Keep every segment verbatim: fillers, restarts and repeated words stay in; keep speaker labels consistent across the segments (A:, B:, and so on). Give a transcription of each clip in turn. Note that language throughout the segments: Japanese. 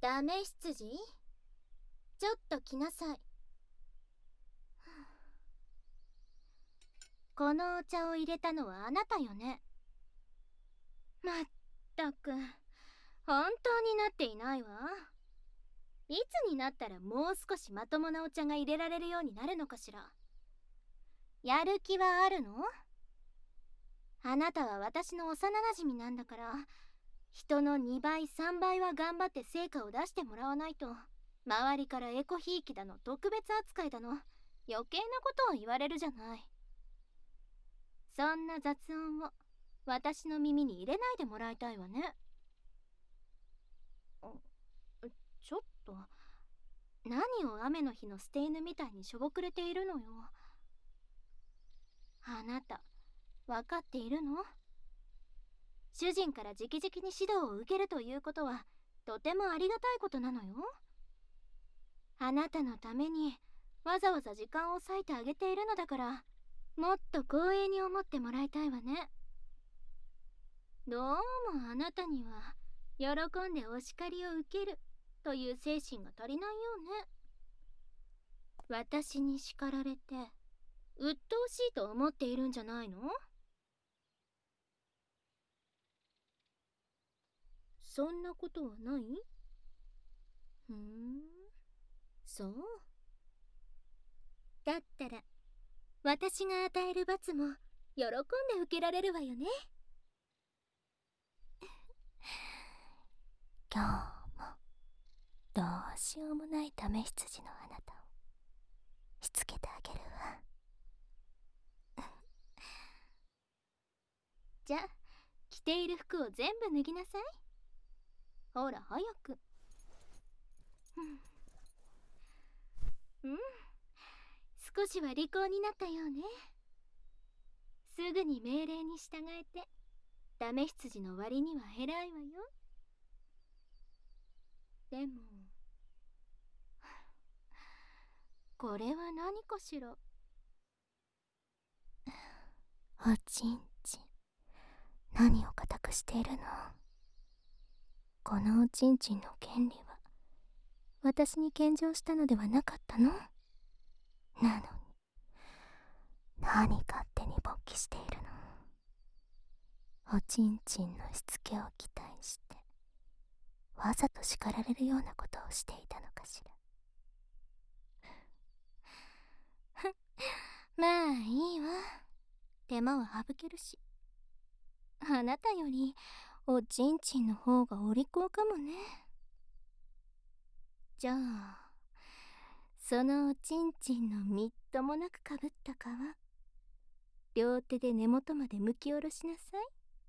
A: ダメ執事、ちょっと来なさい。このお茶を入れたのはあなたよね。まったく本当になっていないわ。いつになったらもう少しまともなお茶が入れられるようになるのかしら。やる気はあるの？あなたは私の幼なじみなんだから、人のにばいさんばいは頑張って成果を出してもらわないと、周りからエコひいきだの特別扱いだの余計なことを言われるじゃない。そんな雑音を私の耳に入れないでもらいたいわね。ちょっと何を雨の日の捨て犬みたいにしょぼくれているのよ。あなた分かっているの？主人から直々に指導を受けるということはとてもありがたいことなのよ。あなたのためにわざわざ時間を割いてあげているのだから、もっと光栄に思ってもらいたいわね。どうもあなたには喜んでお叱りを受けるという精神が足りないようね。私に叱られて鬱陶しいと思っているんじゃないの？そんなことはない？ふーん、そう。だったら私が与える罰も喜んで受けられるわよね。
B: 今日もどうしようもないダメ羊のあなたをしつけてあげるわ。
A: じゃあ着ている服を全部脱ぎなさい。ほら早く。うん、うん、少しは利口になったようね。すぐに命令に従えてダメ羊の割には偉いわよ。でもこれは何かしら。
B: おちんちん、何を固くしているの？このおちんちんの権利は私に献上したのではなかったの？なのに何勝手に勃起しているの？おちんちんのしつけを期待してわざと叱られるようなことをしていたのかしら。
A: まあいいわ、手間は省けるし。あなたよりおちんちんの方がお利口かもね。じゃあそのおちんちんのみっともなくかぶった皮、両手で根元まで剥き下ろしなさい。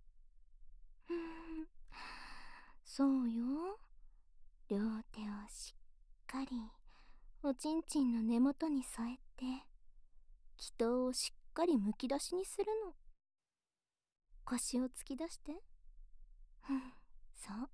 A: そうよ、両手をしっかりおちんちんの根元に添えて気筒をしっかりむき出しにするの。腰を突き出して。そう。は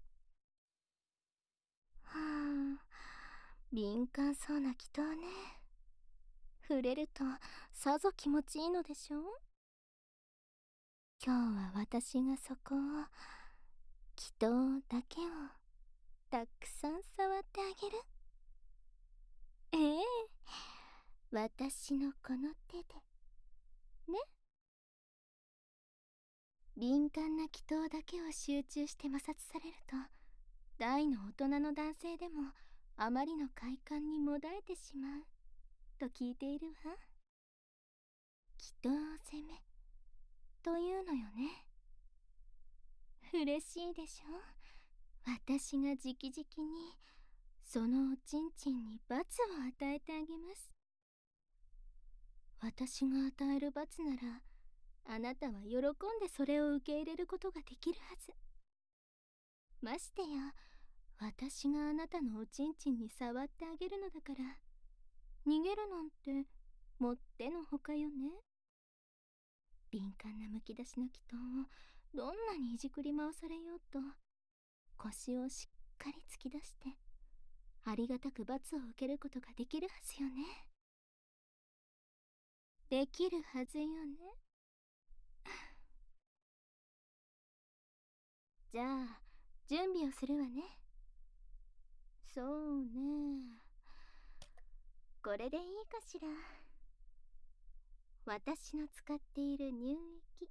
A: あ、敏感そうな気筒ね。触れるとさぞ気持ちいいのでしょう。今日は私がそこを、気筒だけをたくさん触ってあげる。ええ、私のこの手でね。敏感な気筒だけを集中して摩擦されると、大の大人の男性でもあまりの快感にもだえてしまうと聞いているわ。気筒攻めというのよね。嬉しいでしょ？私が直々にそのおちんちんに罰を与えてあげます。私が与える罰ならあなたは喜んでそれを受け入れることができるはず。ましてや私があなたのおちんちんに触ってあげるのだから、逃げるなんてもってのほかよね。敏感なむき出しの気筒をどんなにいじくり回されようと、腰をしっかり突き出してありがたく罰を受けることができるはずよね。できるはずよね。じゃあ準備をするわね。 そうね。これでいいかしら。私の使っている乳液。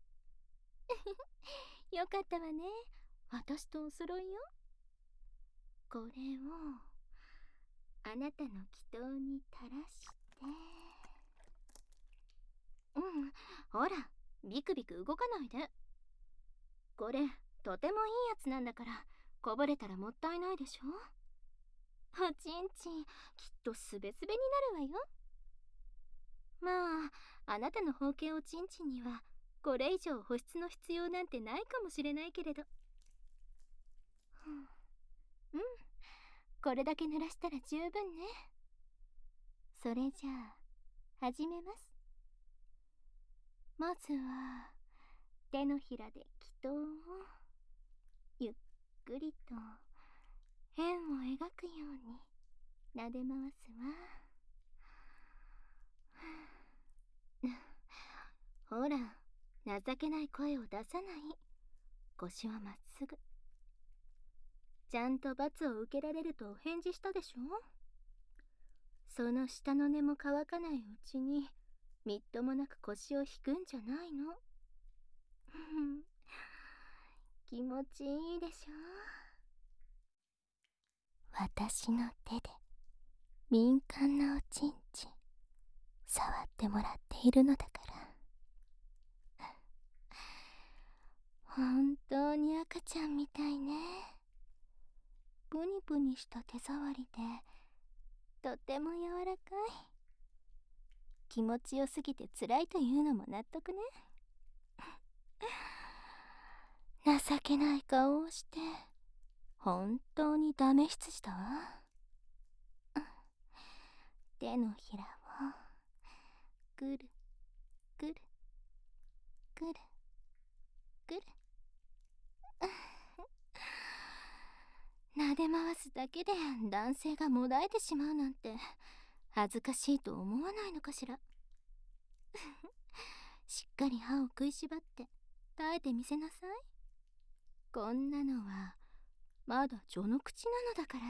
A: よかったわね。私とお揃いよ。これをあなたの祈祷に垂らして。うん、ほら、ビクビク動かないで。これとてもいいやつなんだから、こぼれたらもったいないでしょ。おちんちん、きっとすべすべになるわよ。まあ、あなたの包茎おちんちんにはこれ以上保湿の必要なんてないかもしれないけれど。うん、これだけ濡らしたら十分ね。それじゃあ始めます。まずは手のひらで祈祷をゆっくりと円を描くように撫で回すわ。ほら、情けない声を出さない。腰はまっすぐ。ちゃんと罰を受けられるとお返事したでしょ。その下の根も乾かないうちにみっともなく腰を引くんじゃないの。気持ちいいでしょ。
B: 私の手で敏感なおちんちん触ってもらっているのだから。本当に赤ちゃんみたいね。プニプニした手触りでとても柔らかい。気持ちよすぎて辛いというのも納得ね。情けない顔をして本当にダメ羊だわ。手のひらをぐるぐるぐるぐる撫で回すだけで男性がもだえてしまうなんて恥ずかしいと思わないのかしら。しっかり歯を食いしばって耐えてみせなさい。こんなのはまだ序の口なのだから。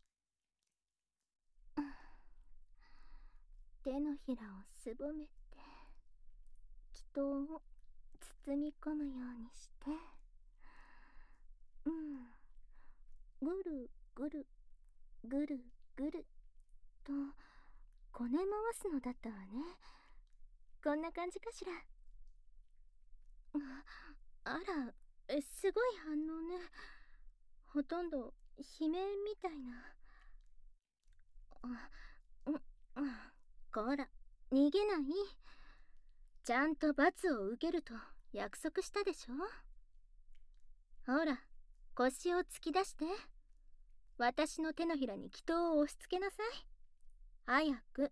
B: 手のひらをすぼめて祈祷を包み込むようにして、うん、ぐるぐるぐるぐるとこね回すのだったわね。こんな感じかしら。あら、えすごい反応ね。ほとんど悲鳴みたいな。あ、うん、うん、こら、逃げない。ちゃんと罰を受けると約束したでしょ。ほら、腰を突き出して。私の手のひらに祈祷を押し付けなさい。早く。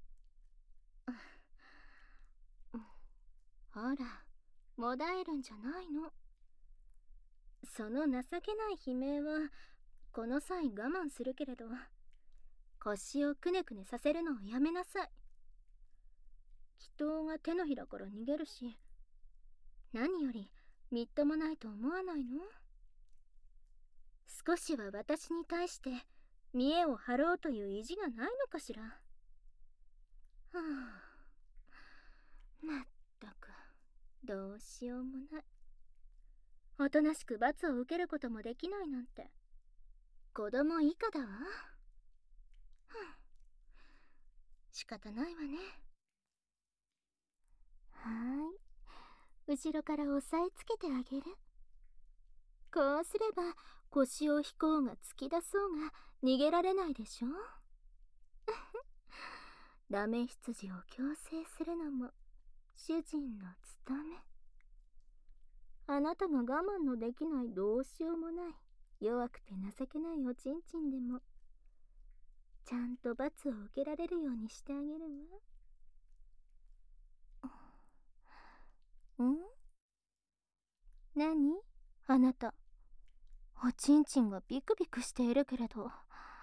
B: ほら、もだえるんじゃないの。その情けない悲鳴はこの際我慢するけれど、腰をくねくねさせるのをやめなさい。祈祷が手のひらから逃げるし、何よりみっともないと思わないの？少しは私に対して見栄を張ろうという意地がないのかしら。はあ、まったくどうしようもない。おとなしく罰を受けることもできないなんて子供以下だわ。はあ、仕方ないわね。はーい、後ろから押さえつけてあげる。こうすれば腰を引こうが突き出そうが逃げられないでしょ。ダメ羊を強制するのも主人の務め。あなたが我慢のできないどうしようもない弱くて情けないおちんちんでもちゃんと罰を受けられるようにしてあげるわ。ん？何？あなた、おちんちんがビクビクしているけれど。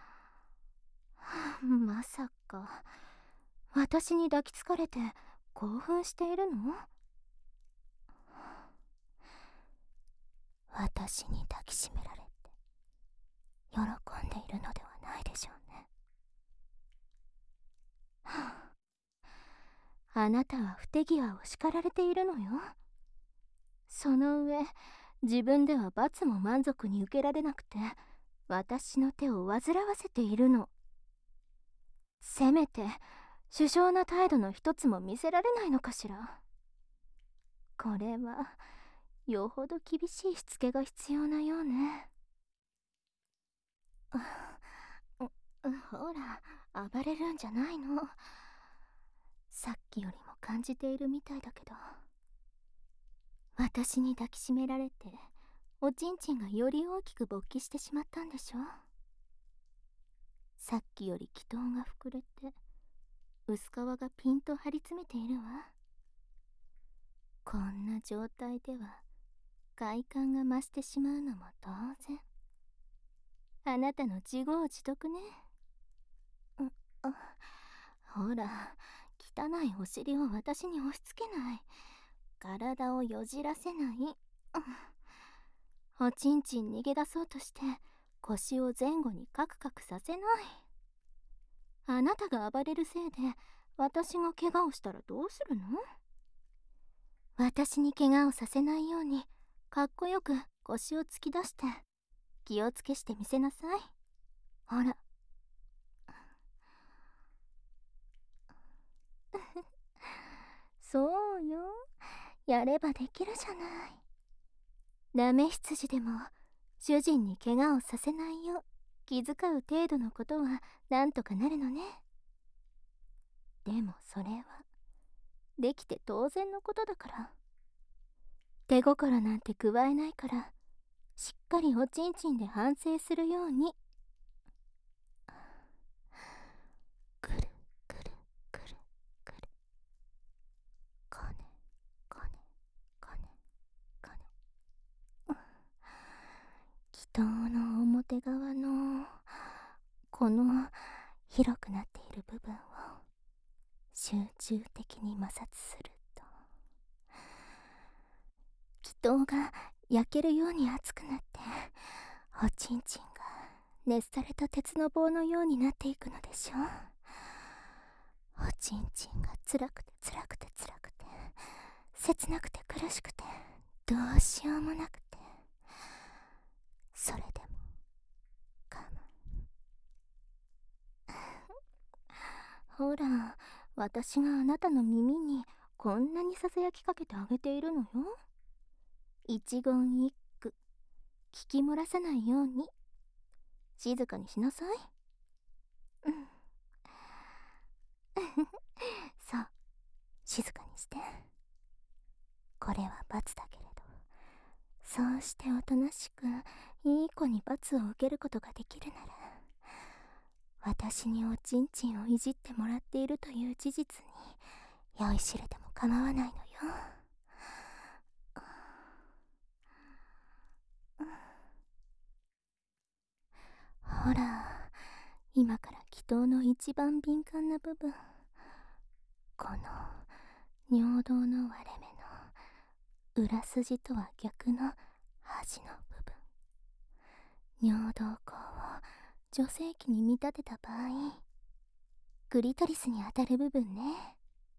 B: まさか私に抱きつかれて興奮しているの？私に抱きしめられて喜んでいるのではないでしょうね。はあ、あなたは不手際を叱られているのよ。その上、自分では罰も満足に受けられなくて、私の手を煩わせているの。せめて殊勝な態度の一つも見せられないのかしら。これはよほど厳しいしつけが必要なようね。ほら、暴れるんじゃないの。さっきよりも感じているみたいだけど、私に抱きしめられておちんちんがより大きく勃起してしまったんでしょ。さっきより気筒が膨れて薄皮がピンと張り詰めているわ。こんな状態では快感が増してしまうのも当然。あなたの自業自得ね。うあほら、汚いお尻を私に押し付けない。体をよじらせない。おちんちん逃げ出そうとして腰を前後にカクカクさせない。あなたが暴れるせいで私が怪我をしたらどうするの？私に怪我をさせないようにかっこよく腰を突き出して気をつけしてみせなさい。ほらそうよ、やればできるじゃない。ダメ羊でも主人に怪我をさせないよう気遣う程度のことはなんとかなるのね。でもそれはできて当然のことだから。手心なんて加えないから、しっかりおちんちんで反省するように。くるくるくるくる、こねこねこねこね。祈祷の表側のこの広くなっている部分を集中的に摩擦すると、祈祷が焼けるように熱くなって、おちんちんが熱された鉄の棒のようになっていくのでしょう。おちんちんが辛くて辛くて辛くて切なくて苦しくてどうしようもなくて、それでも我慢。ほら、私があなたの耳にこんなにささやきかけてあげているのよ。一言一句聞き漏らさないように静かにしなさい。うん。そう、静かにして。これは罰だけれど、そうしておとなしくいい子に罰を受けることができるなら、私におちんちんをいじってもらっているという事実に酔いしれても構わないのよ。ほら、今から祈祷の一番敏感な部分、この尿道の割れ目の裏筋とは逆の端の部分、尿道口を女性器に見立てた場合、クリトリスに当たる部分ね。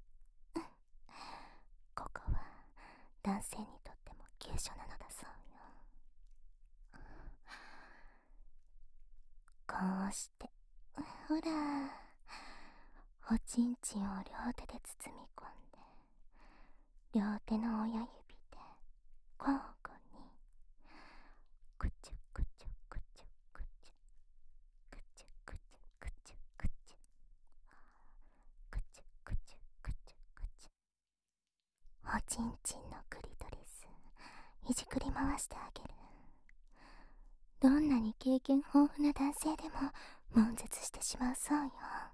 B: ここは男性にとっても急所なのだそうよ。こうして、ほら、おちんちんを両手で包み込んで、両手の親指で交互にくちゅくちゅくちゅくちゅくちゅくちゅくちゅくちゅくちゅくちゅくちゅくちゅ、おちんちんのクリトリスいじくり回してあげる。どんなに経験豊富な男性でも悶絶してしまうそうよ。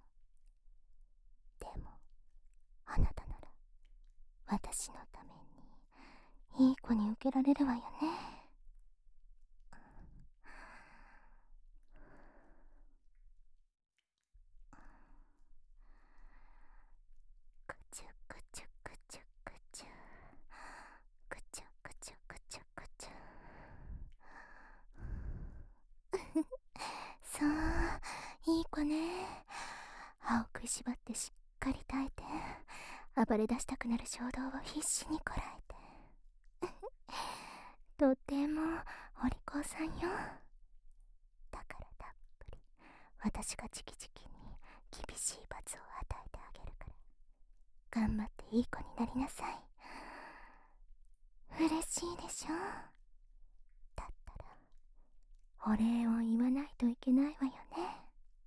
B: でもあなたなら私のためにいい子に受けられるわよね。くちゅくちゅくちゅくちゅくちゅくちゅくちゅくちゅ。そう、い暴れ出したくなる衝動を必死にこらえてとてもお利口さんよ。だからたっぷり私が直々に厳しい罰を与えてあげるから、頑張っていい子になりなさい。嬉しいでしょ。だったらお礼を言わないといけないわよね。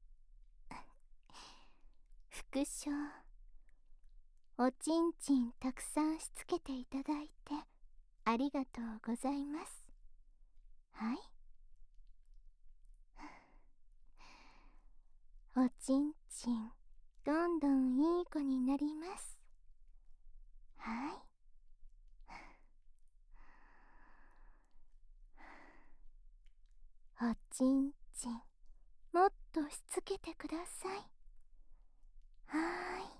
B: 副賞、おちんちんたくさんしつけていただいてありがとうございます。はい。おちんちんどんどんいい子になります。はい。おちんちんもっとしつけてください。はーい。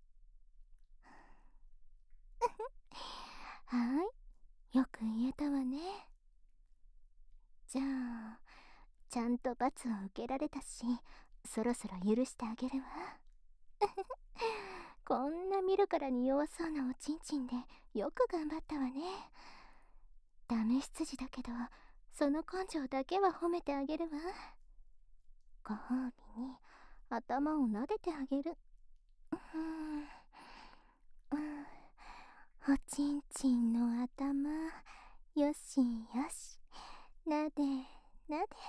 B: はい、よく言えたわね。じゃあちゃんと罰を受けられたし、そろそろ許してあげるわ。こんな見るからに弱そうなおちんちんでよく頑張ったわね。ダメ羊だけどその根性だけは褒めてあげるわ。ご褒美に頭を撫でてあげる。うん、うん、おちんちんの頭よしよし、なでなで。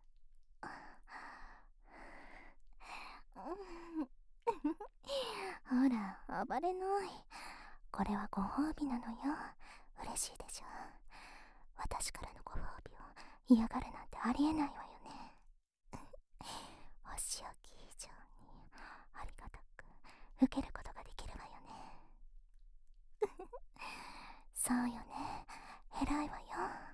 B: ほら暴れない。これはご褒美なのよ。嬉しいでしょ。私からのご褒美を嫌がるなんてありえないわよね。お仕置き以上にありがたく受けることができるわよね。そうよね、偉いわよ。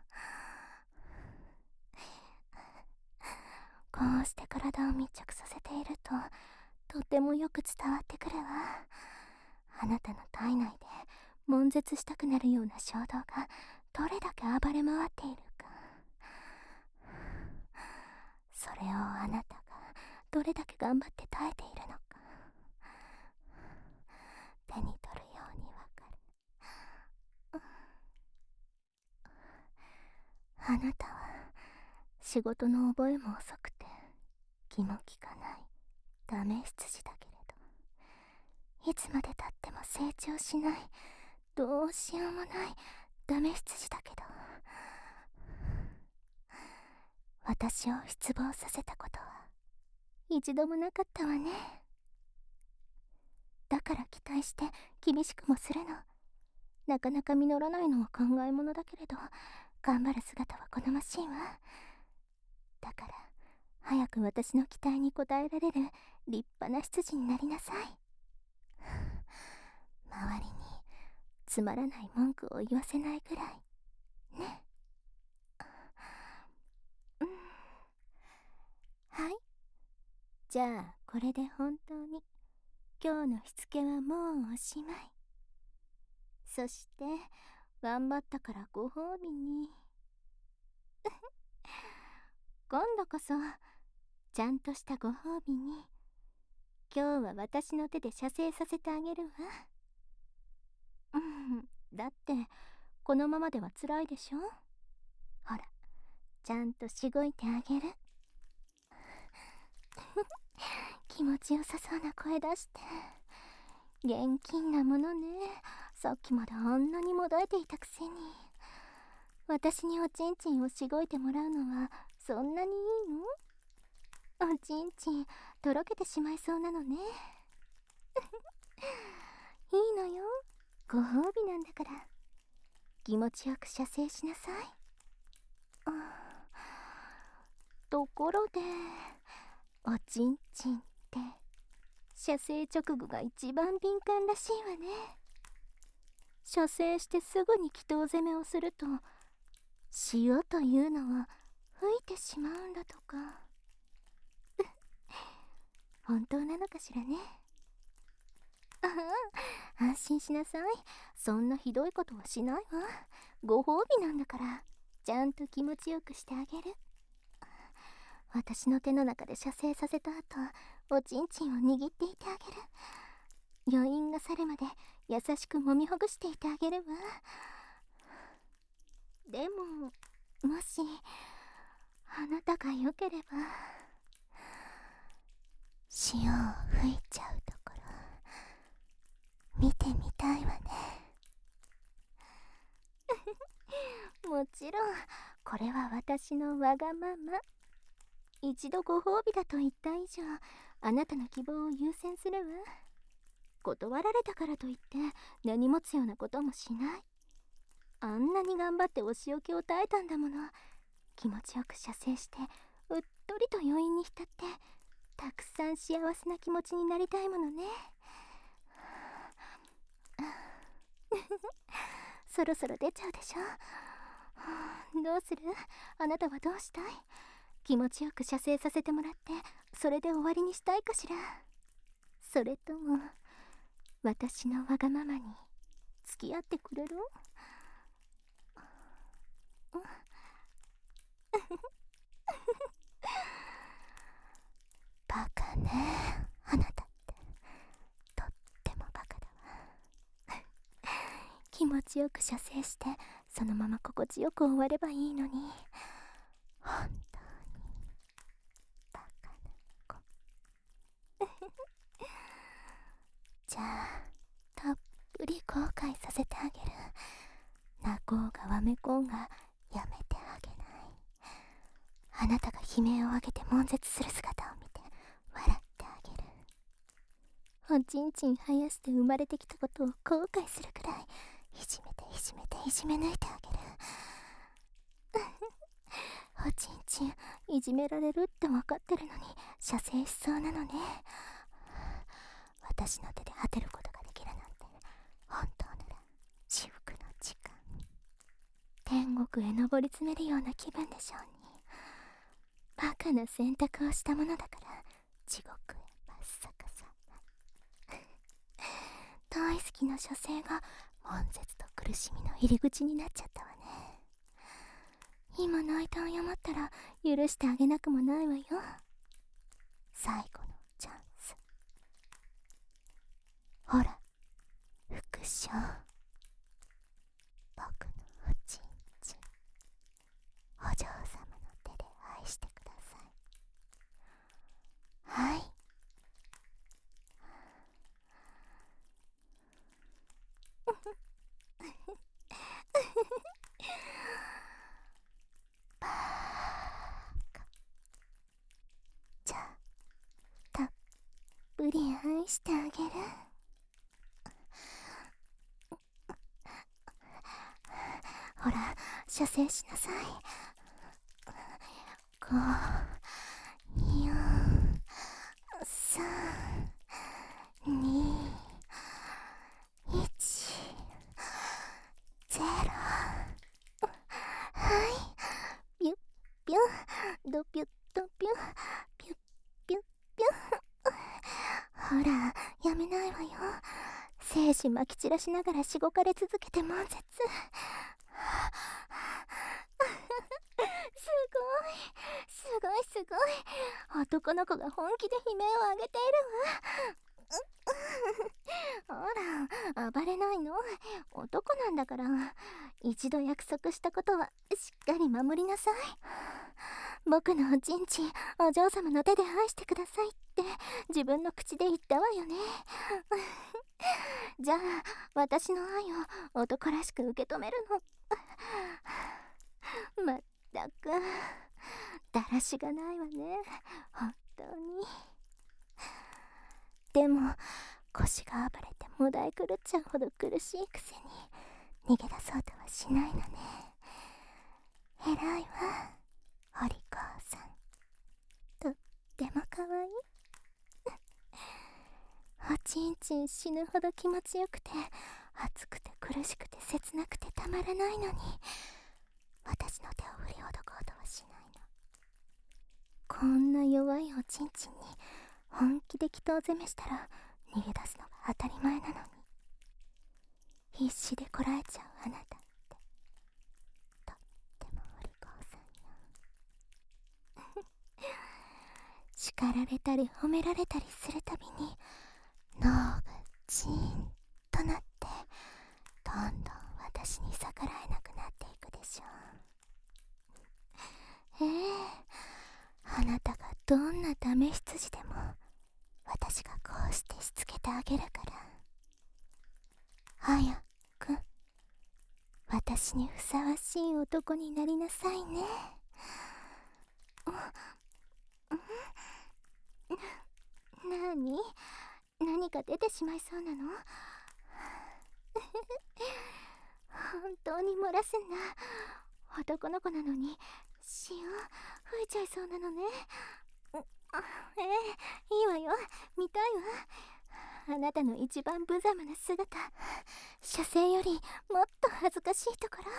B: こうして体を密着させているととてもよく伝わってくるわ。あなたの体内で悶絶したくなるような衝動がどれだけ暴れ回っているか、それをあなたがどれだけ頑張って耐えているのか、手に取るようにわかる。あなたは仕事の覚えも遅くて気も利かないダメ羊だけれど、いつまでたっても成長しないどうしようもないダメ羊だけど、私を失望させたことは一度もなかったわね。だから期待して厳しくもするの。なかなか実らないのは考えものだけれど、頑張る姿は好ましいわ。だから早く私の期待に応えられる立派な羊になりなさい。周りにつまらない文句を言わせないぐらいね。うん、はい。じゃあこれで本当に今日のしつけはもうおしまい。そして頑張ったからご褒美に今度こそちゃんとしたご褒美に今日は私の手で射精させてあげるわ。うん、だってこのままでは辛いでしょ。ほらちゃんとしごいてあげる。気持ちよさそうな声出して。現金なものね。さっきまであんなにもだえていたくせに。私におちんちんをしごいてもらうのはそんなにいいの？おちんちんとろけてしまいそうなのね。いいのよ、ご褒美なんだから。気持ちよく射精しなさい。ところでおちんちんって射精直後が一番敏感らしいわね。射精してすぐに気筒攻めをすると塩というのを吹いてしまうんだとか。本当なのかしらね。ああ、安心しなさい。そんなひどいことはしないわ。ご褒美なんだからちゃんと気持ちよくしてあげる。私の手の中で射精させた後、おちんちんを握っていてあげる。 余韻が去るまで優しく揉みほぐしていてあげるわ。でももしあなたがよければ潮を吹いちゃうところ見てみたいわね。もちろんこれは私のわがまま。一度ご褒美だと言った以上あなたの希望を優先するわ。断られたからといって根に持つようなこともしない。あんなに頑張ってお仕置きを耐えたんだもの。気持ちよく射精してうっとりと余韻に浸ってたくさん幸せな気持ちになりたいものね。そろそろ出ちゃうでしょ。どうする？あなたはどうしたい？気持ちよく射精させてもらってそれで終わりにしたいかしら。それとも私のわがままに付き合ってくれる？バカね、あなたってとってもバカだわ。気持ちよく射精してそのまま心地よく終わればいいのに、本当にバカな子。じゃあたっぷり後悔させてあげる。泣こうがわめこうがやめてあげない。あなたが悲鳴を上げて悶絶する姿を見て笑ってあげる。おちんちん生やして生まれてきたことを後悔するくらいいじめていじめていじめ抜いてあげる。おちんちんいじめられるって分かってるのに射精しそうなのね。私の手で果てることができるなんて本当なら至福の時間。天国へ登り詰めるような気分でしょうに。バカな選択をしたものだから地獄へ真っ逆さま。大好きな射精が悶絶と苦しみの入り口になっちゃったわね。今泣いた謝ったら許してあげなくもないわよ。最後のチャンス。ほら副賞、僕のおちんちんお嬢様の手で愛してください。はい。バーカ。じゃあたっぷり愛してあげる。ほら射精しなさい。ご、よん、さん、に、いち、ゼロ。はい、ピュッピュン、ドピュッドピュン、ピュッピュッピュン。ほらやめないわよ。精子まき散らしながらしごかれ続けて悶絶。すごいすごいすごい。男の子が本気で悲鳴を上げているわ。ほら暴れないの。男なんだから。一度約束したことはしっかり守りなさい。僕のおちんちんお嬢様の手で愛してくださいって自分の口で言ったわよね。じゃあ私の愛を男らしく受け止めるの。まったくだらしがないわね、本当に。でも腰が暴れてもだえ狂っちゃうほど苦しいくせに逃げ出そうとはしないのね。偉いわお利口さん。とってもかわいい。おちんちん死ぬほど気持ちよくて熱くて苦しくて切なくてたまらないのに私の手を振りほどこうとはしないの。こんな弱いおちんちんに本気で祈祷攻めしたら逃げ出すのが当たり前なのに必死でこらえちゃうあなたってとってもお利口さんよ。叱られたり褒められたりするたびに脳がチーンとなってどんどん私に逆らえなくなっていくでしょう。ええ、あなたがどんなダメ羊でも私がこうしてしつけてあげるから、早く私にふさわしい男になりなさいね。なに何か出てしまいそうなの？本当に漏らすんだ。男の子なのに血を吹いちゃいそうなのね。あ、ええ、いいわよ、見たいわ。あなたの一番無様な姿、射精よりもっと恥ずかしいところ、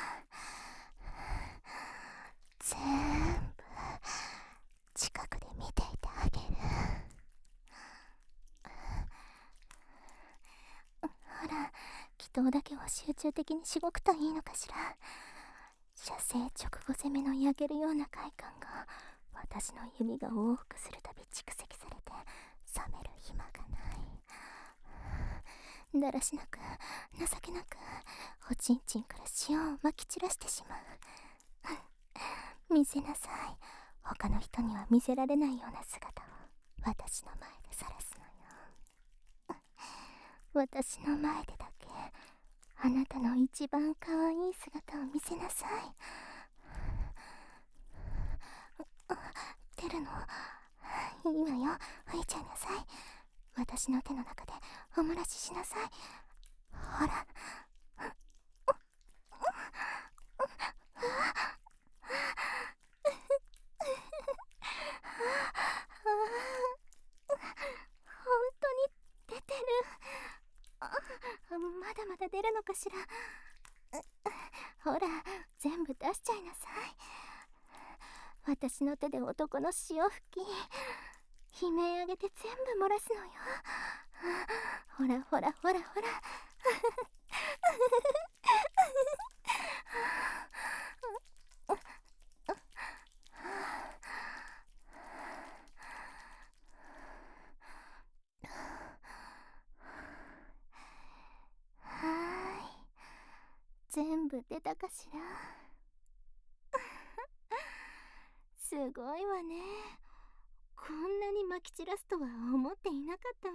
B: 全部近くで見ていてあげる。ほら、祈祷だけを集中的にしごくといいのかしら。射精直後攻めの焼けるような快感が私の指が往復するたび蓄積されて冷める暇がない。だらしなく情けなくおちんちんから塩をまき散らしてしまう。見せなさい。他の人には見せられないような姿を私の前で晒すのよ。私の前でだけあなたの一番可愛い姿を見せなさい。出るのいいわよ、吹いちゃいなさい。私の手の中でおもらししなさい。ほら。本当に出てる。あ、まだまだ出るのかしら。ほら、全部出しちゃいなさい。私の手で男の潮吹き、悲鳴上げて全部漏らすのよ。ほらほらほらほら。はーい、全部出たかしら。すごいわね。こんなにまき散らすとは思っていなかったわ。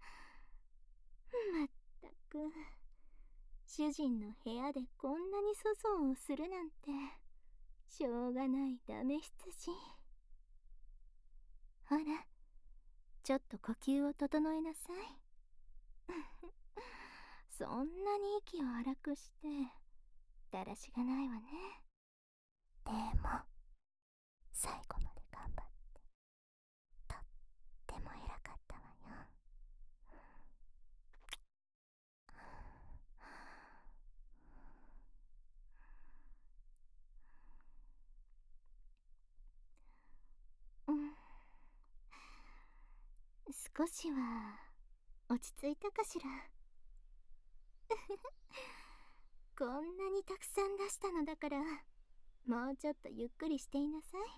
B: まったく、主人の部屋でこんなに粗相をするなんてしょうがないダメ羊。ほら、ちょっと呼吸を整えなさい。そんなに息を荒くしてだらしがないわね。でも最後まで頑張ってとっても偉かったわよ。うん、少しは落ち着いたかしら。こんなにたくさん出したのだからもうちょっとゆっくりしていなさい。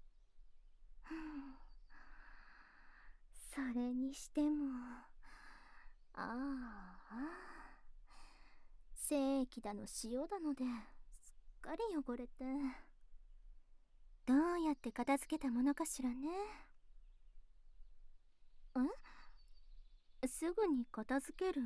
B: それにしても、ああ、精液だの塩だのですっかり汚れて、どうやって片付けたものかしらね。ん？すぐに片付ける？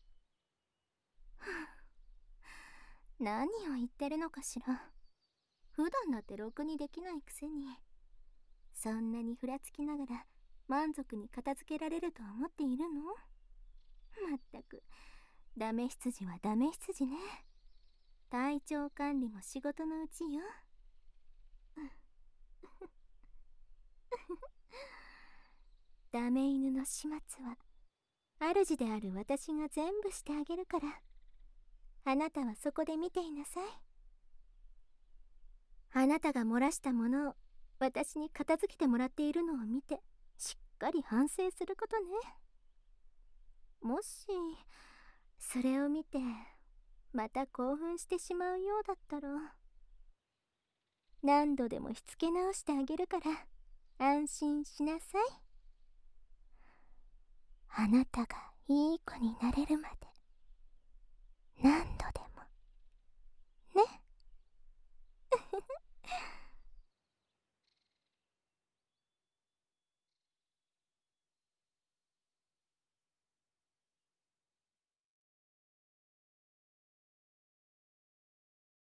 B: 何を言ってるのかしら。普段だってろくにできないくせに、そんなにふらつきながら満足に片付けられると思っているの？まったく、ダメ羊はダメ羊ね。体調管理も仕事のうちよ。ダメ犬の始末は主である私が全部してあげるから、あなたはそこで見ていなさい。あなたが漏らしたものを私に片付けてもらっているのを見てしっかり反省することね。もしそれを見てまた興奮してしまうようだったら、何度でもしつけ直してあげるから安心しなさい。あなたがいい子になれるまで何